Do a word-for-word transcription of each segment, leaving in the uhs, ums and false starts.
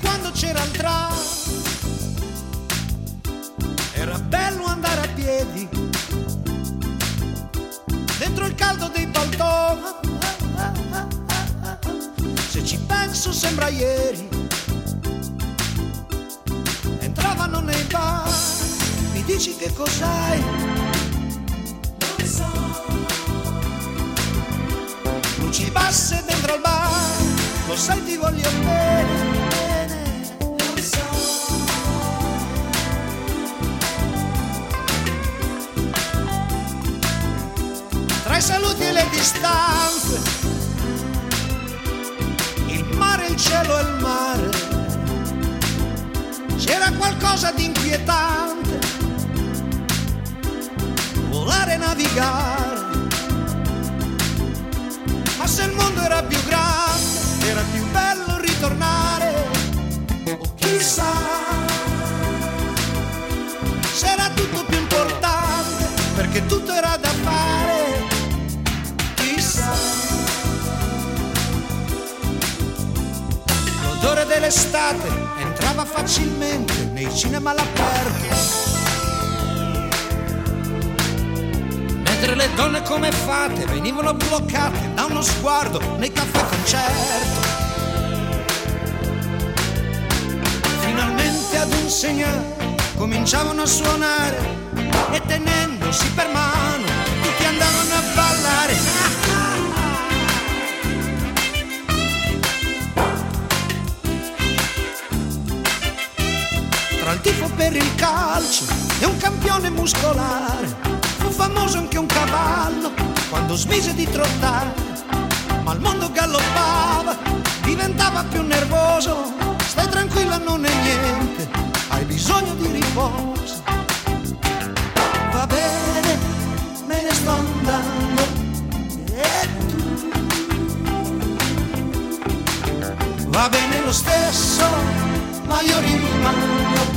quando c'era il tram era bello andare a piedi dentro il caldo dei paltò. Se ci penso sembra ieri, entravano nei bar, mi dici che cos'hai? Non so. Luci basse dentro al bar, lo sai ti voglio bene, bene, non so. Tra i saluti e le distanze, il mare, il cielo e il mare, c'era qualcosa di inquietante, volare e navigare. Ma se il mondo era più grande, era più bello ritornare. O chissà, se era tutto più importante, perché tutto era da fare. Chissà. L'odore dell'estate entrava facilmente nei cinema all'aperto, mentre le donne come fate venivano bloccate da uno sguardo nei caffè concerto. Finalmente ad un segnale cominciavano a suonare e tenendosi per mano tutti andavano a ballare. Tra il tifo per il calcio e un campione muscolare, fu famoso anche un cavallo quando smise di trottare, ma il mondo galoppava, diventava più nervoso. Stai tranquilla, non è niente, hai bisogno di riposo. Va bene, me ne sto andando, e tu? Va bene lo stesso, ma io rimango.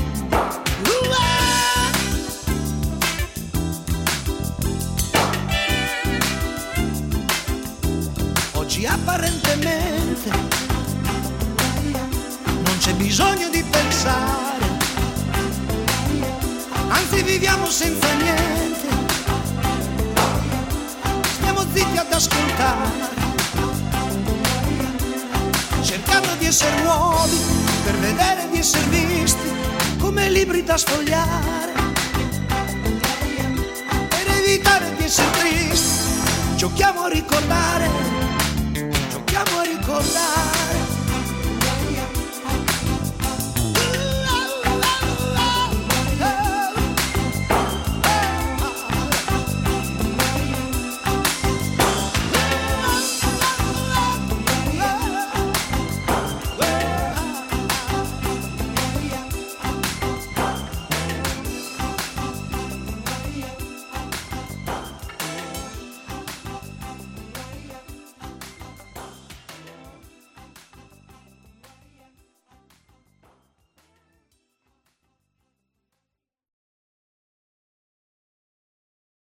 Oggi apparentemente non c'è bisogno di pensare, anzi viviamo senza niente, stiamo zitti ad ascoltare, cercando di essere nuovi per vedere di essere visti come libri da sfogliare, per evitare di essere tristi giochiamo a ricordare, giochiamo a ricordare.